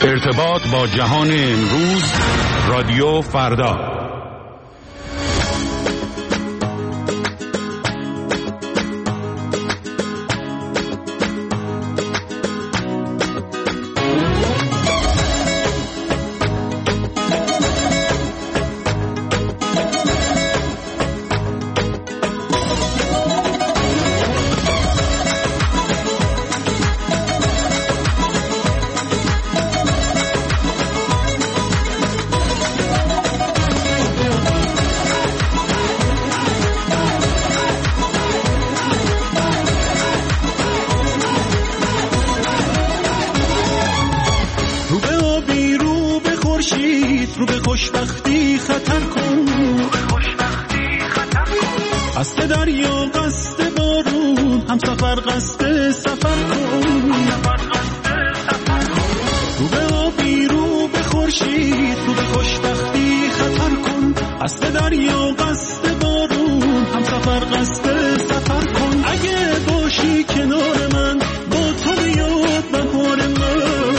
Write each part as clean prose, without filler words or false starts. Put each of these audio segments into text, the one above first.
ارتباط با جهان امروز، رادیو فردا. رو به خوشبختی خطر کن، قصد دریا قصد بارون، هم سفر قصد سفر کن. رو به آبی رو به خورشید، رو به خوشبختی خطر کن، قصد دریا قصد بارون، هم سفر قصد سفر کن. اگه باشی کنار من، با تو بیاد بهار من.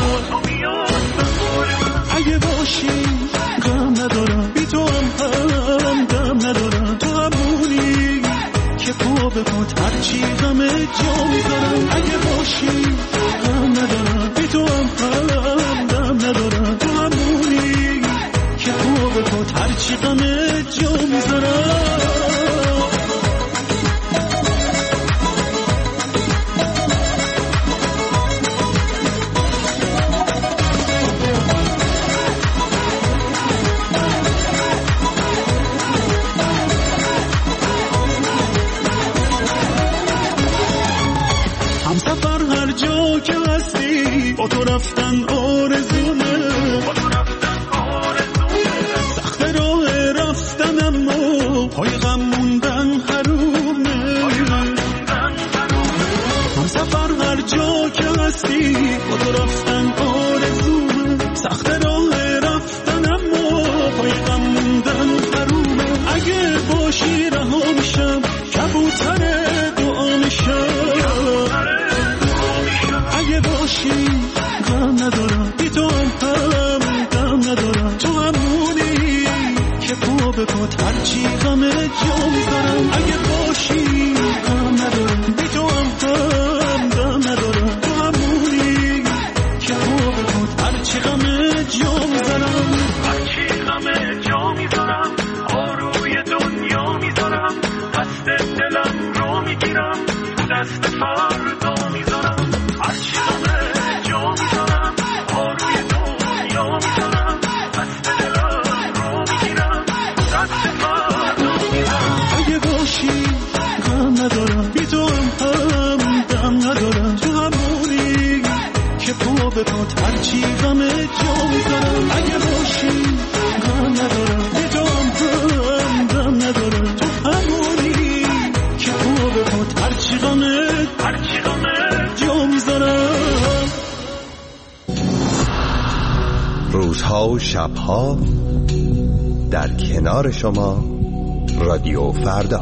اگه باشی غم ندارم، بی تو هم دم ندارم. تو همونی که پا به پات هرچی غم جا میذارم. اگه باشی غم ندارم، بی تو هم دم ندارم. تو همونی که پا به پات هرچی غم جا میذارم. با تو رفتن آرزومه، سخت راه رفتن اما پای غم موندن حرومه. هم سفر هر جا که هستی، با تو رفتن آرزومه، سخت راه رفتن اما پای غم موندن حرومه. اگه باشی رها میشم، کبوتر دعا میشم. اگه باشی غم ندارم، بی تو هم دم ندارم. تو همونی که پا به پات هرچی غم جا میذارم. اگه باشی غم ندارم، بی تو هم دم ندارم. تو همونی که پا به پات هرچی غم جا میذارم. هرچی غم جا میذارم، آروی دنیا میذارم. دست دلم رو میگیرم، دست فردا میذارم. هرچی غم جا میذارم، آروی دنیا میذارم. دست دلم رو میگیرم، دست فردا میذارم. اگه باشی غم ندارم، بی تو هم دم ندارم. تو همونی که پا به پات هرچی غم جا میذارم. اگه باشی غم ندارم، بی تو هم دم ندارم. تو همونی که پا به پات هرچی غم جا میذارم. روزها و شبها در کنار شما، رادیو فردا.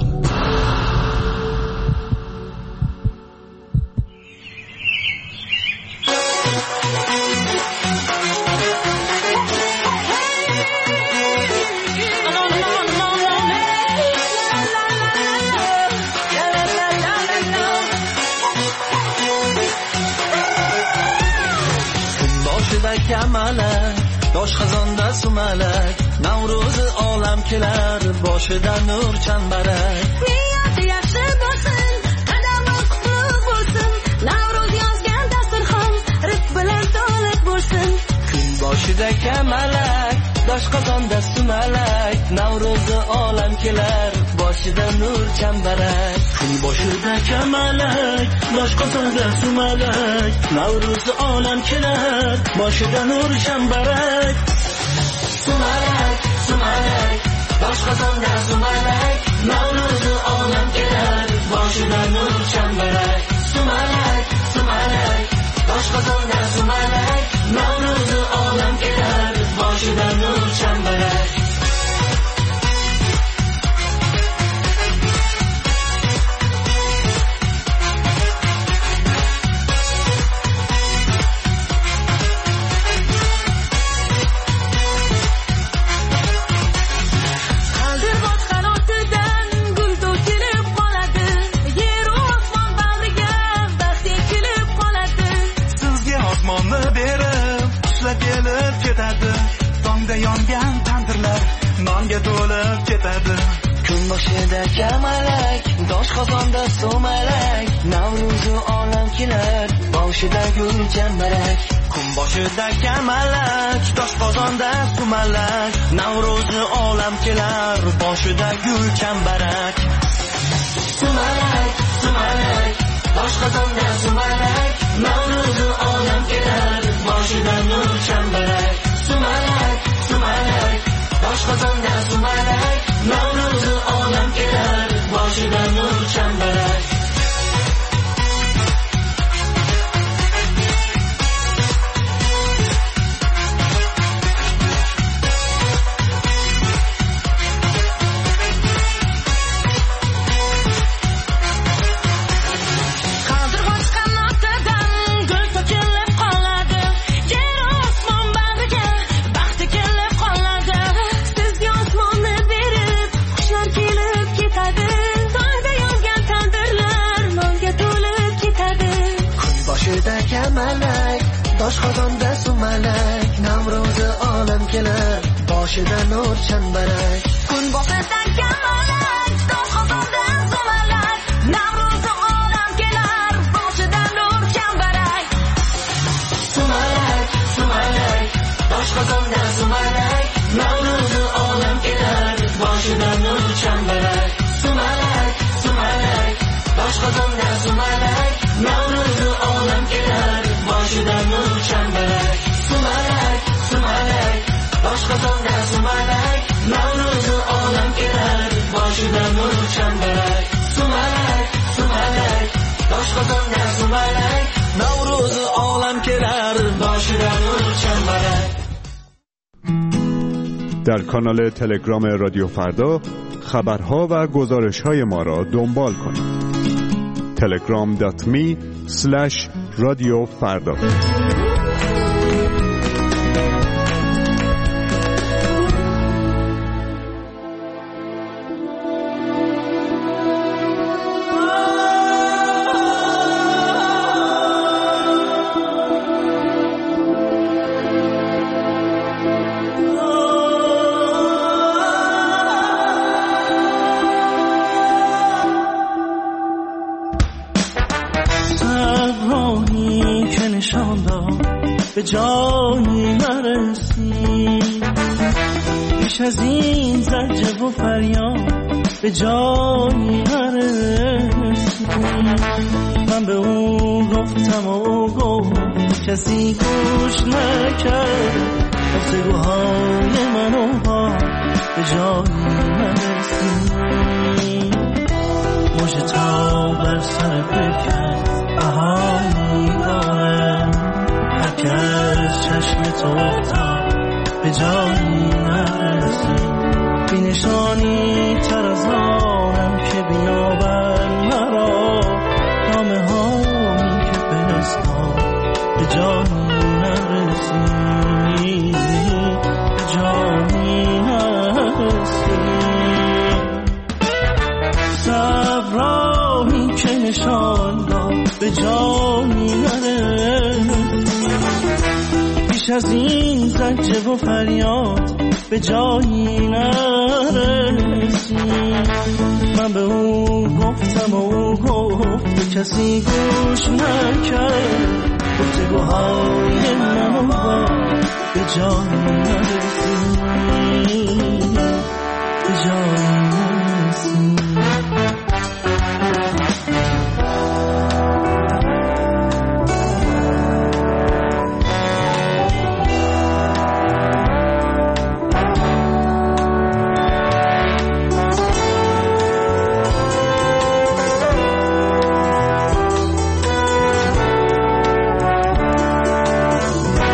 داش خزان دست و ملک، نوروز عالم کلر باشه در نور چنبرک. نیت یخشه باسن، قدم قطب بولسن. نوروز yazgan dasturxon, rizq bilan to'liq bo'lsin. Kun boshida kamalak, dosh qozon dast و ملک، نوروز عالم کلر boshida nur chambarak. Kun boshida kamalak, dosh qozon dast و ملک، نوروز عالم کلر boshida nur chambarak. Sumalak, sumalak, dosh qozon dast و ملک، نوروز عالم کلر boshida nur chambarak. Sumalak, sumalak, dosh qozon dast و ملک، نوروز عالم کلر boshida nur chambarak. osmonni berib qushlar kelib ketadi, tongda yongan tandirlar nonga to'lib ketadi. Kun boshida kamalak, dosh qozonda sumalak, Navro'zi olam kelar, boshida gul chambarak. Kun boshida kamalak, dosh qozonda sumalak, Navro'zi olam kelar, boshida gul chambarak. Sumalak, sumalak, dosh qozonda sumalak, Navro'zi olam kelar, boshida nur chambarak. Sumalak, sumalak, dosh qozonda sumalak, Navro'zi olam kelar, boshida nur chambarak. Dosh qozonda sumalak, Navro'zi olam kelar, boshida nur chambarak. Kun boshida kamalak, dosh qozonda sumalak, Navro'zi olam kelar, boshida nur chambarak. Sumalak, sumalak, dosh qozonda sumalak, Navro'zi olam kelar, boshida nur chambarak. Sumalak, sumalak, dosh qozonda sumalak, Navro'zi olam kelar, boshida nur chambarak. Sumalak, sumalak, dosh qozonda sumalak, Navro'zi olam kelar, boshida nur chambarak. Sumalak, sumalak, dosh qozonda sumalak, Navro'zi olam kelar, boshida nur chambarak. در کانال تلگرام رادیو فردا خبرها و گزارش‌های ما را دنبال کنید. telegram.me/رادیو فردا. به جایی نرسی، بیش از این زجر و فریاد به جایی نرسی. من به او گفتم و او گفت، کسی گوش نکرد، گفتگوهای من و با به جایی نرسی. مژه‌ها بر سر پیکر بهایی دارم، که از چشم تو افتاد به جایی نرسی. بی نشانی تر از آنم که بیابر مرا، نامه هایی که فرستاد به جایی نرسی، به جایی نرسی. صبرایی که نشان داد به جایی نرسی، بیش از این زجر و فریاد به جایی نرسی. من به او گفتم و او گفت، کسی گوش نکرد، گفتگوهای من با به جایی نرسی، به جایی نرسی.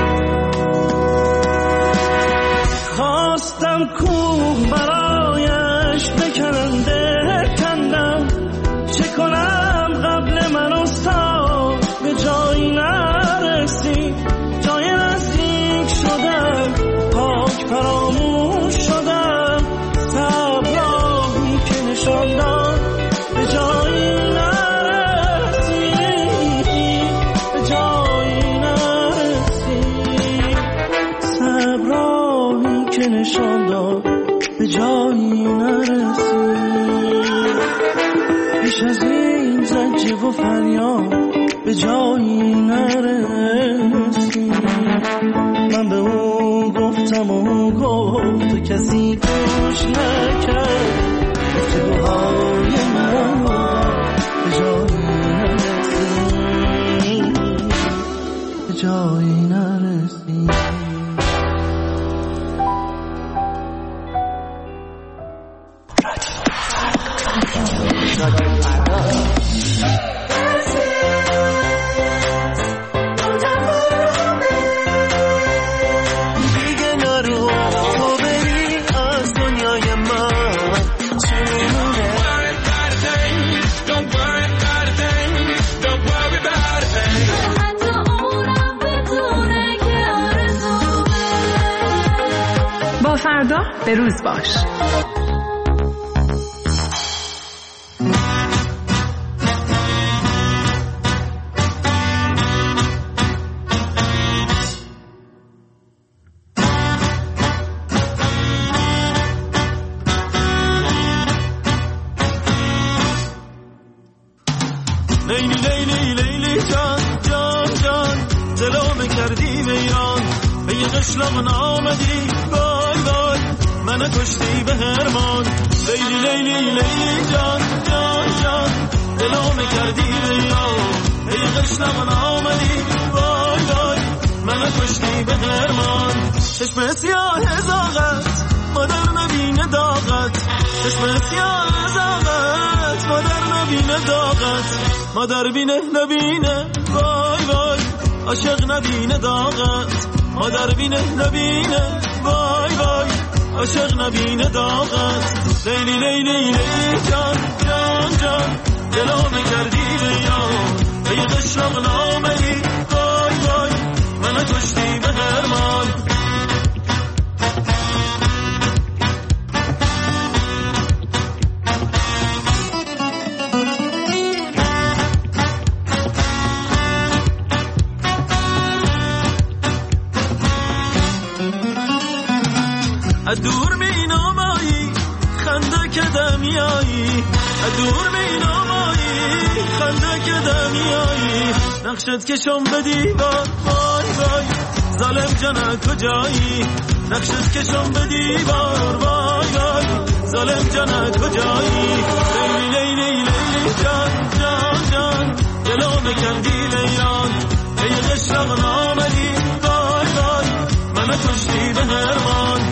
کوه برایم بیش از این زجه و فریاد به جایی نرسید. من به اون گفتم و اون گفت و کسی گوش نکرد. گفتگوهای من به جایی نرسید، به جایی نرسید. فردا به روز باش. لیلی لیلی لیلی جان جان جان دلو کردی ویران، به یه قشلاق نامدی وای وای منو کشتی به هرمان. لیلی لیلی لیلی جان جان جان دلو کردی ویران، به یه قشلاق نامدی وای وای منو کشتی به هرمان. چشم سیاه زاغت مادر نبینه داغت، چشم سیاه زاغت مادر نبینه داغت، مادر بینه نبینه وای وای عاشق نبینه داغت، مادر بینه نبینه وای وای عاشق نبینه داغت. لیلی لیلی لیلی جان جان جان دلو کردی ویران، به یه قشلاق نامدی وای وای منو کشتی به هرمان. دور می نامایی خنده که دمیایی، دور می نامایی خنده که دمیایی، نقشت کشم به دیوار وای وای ظالم جانه کجایی، نقشت کشم به دیوار وای وای ظالم جانه کجایی. لیلی لیلی لیلی جان جان جان دلو کردی ویران، به یه قشلاق نامدی وای وای منو کشتی به هرمان.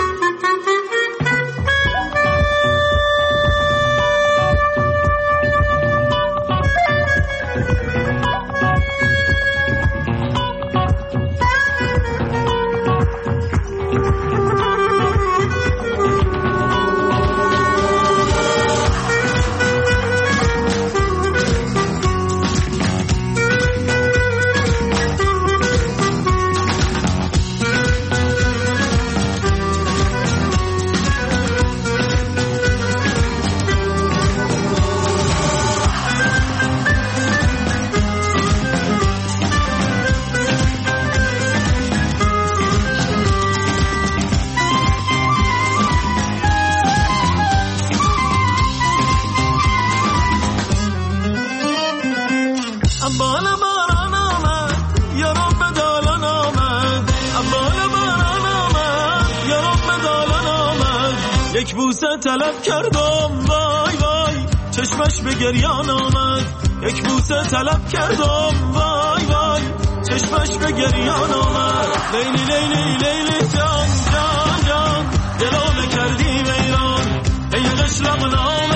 یک بوسه طلب کردم وای وای چشمش به گریان آمد، یک بوسه طلب کردم وای وای چشمش به گریان آمد. لیلی لیلی لیلی جان جان جان دلو کردی ویران، ای قشلاق نام